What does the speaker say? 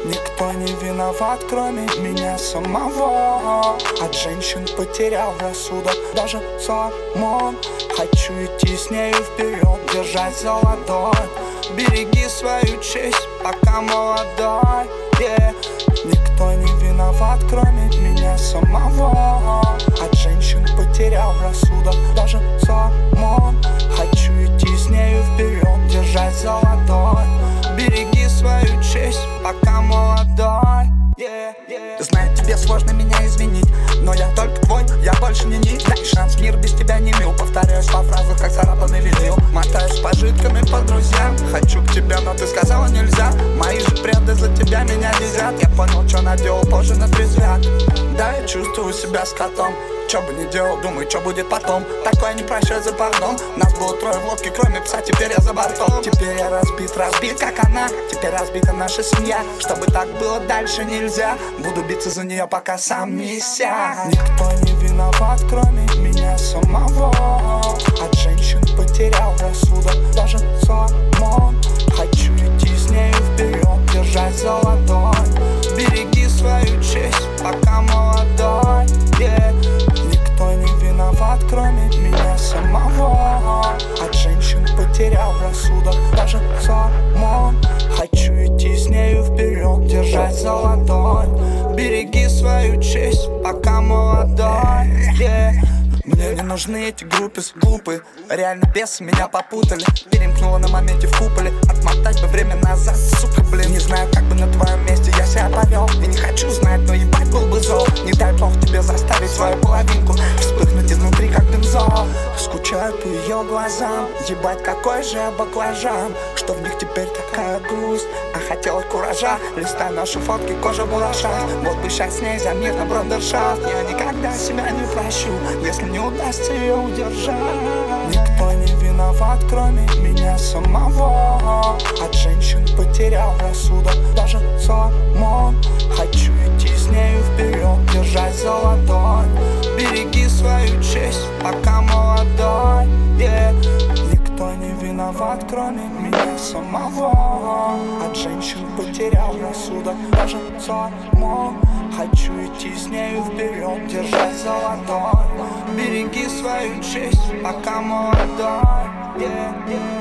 Никто не виноват, кроме меня самого. От женщин потерял рассудок даже Соломон. Хочу идти с нею вперед, держать за ладонь. Береги свою честь, пока молодой, yeah. Никто не виноват, кроме меня самого. От женщин потерял рассудок даже Соломон. Хочу идти с нею вперед, держать за ладонь. Береги свою честь, пока молодой, yeah, yeah. Знаю, тебе сложно меня изменить, но я только твой, я больше не нить. Дай шанс, мир без тебя не мил. Повторяюсь по фразам, как царапанный винил. Мотаюсь пожитками по друзьям. Хочу к тебе, но ты сказала нельзя. Мои же преды за тебя меня везят. Я понял, что наделал, позже натрезвят. Да, я чувствую себя скотом. Что бы ни делал, думаю, что будет потом. Такое не прощаю за пардон. Нас было трое в лодке, кроме пса, теперь я за бортом. Теперь я разбит, как она. Теперь разбита наша семья. Чтобы так было дальше нельзя. Буду биться за нее, пока сам не сяду. Никто не виноват, кроме меня самого. От женщин потерял рассудок даже Соломон. Хочу идти с нею вперед, держать за ладонь. Береги свою честь, пока молодой, yeah. Никто не виноват, кроме меня самого. От женщин потерял рассудок даже Соломон. Хочу идти с нею вперед, держать за ладонь. Береги свою честь, пока молодой, yeah. Мне не нужны эти группы глупые. Реально бесы меня попутали. Перемкнула на моменте в куполе. Отмотать бы время назад, сука, блин. Не знаю, как бы на твоем месте я себя повел. И не хочу знать, но ебать был бы зол. Не дай бог тебе заставить свою половинку вспыхнуть изнутри, как бензол. Скучаю по ее глазам. Ебать, какой же я баклажан, что в них теперь такая грусть. А хотела куража. Листай наши фотки, кожа была шаг. Вот бы сейчас с ней за мир на брандершафт. Я никогда себя не прощу, если не удастся ее удержать. Никто не виноват, кроме меня самого. От женщин потерял рассудок даже Соломон. Хочу идти с нею вперед, держать за ладонь. Береги свою честь, пока молодой, yeah. Никто не виноват, кроме меня самого. От женщин потерял рассудок даже Соломон. Хочу идти с нею вперед, держать за ладонь. Береги свою честь, пока молодой, yeah, yeah.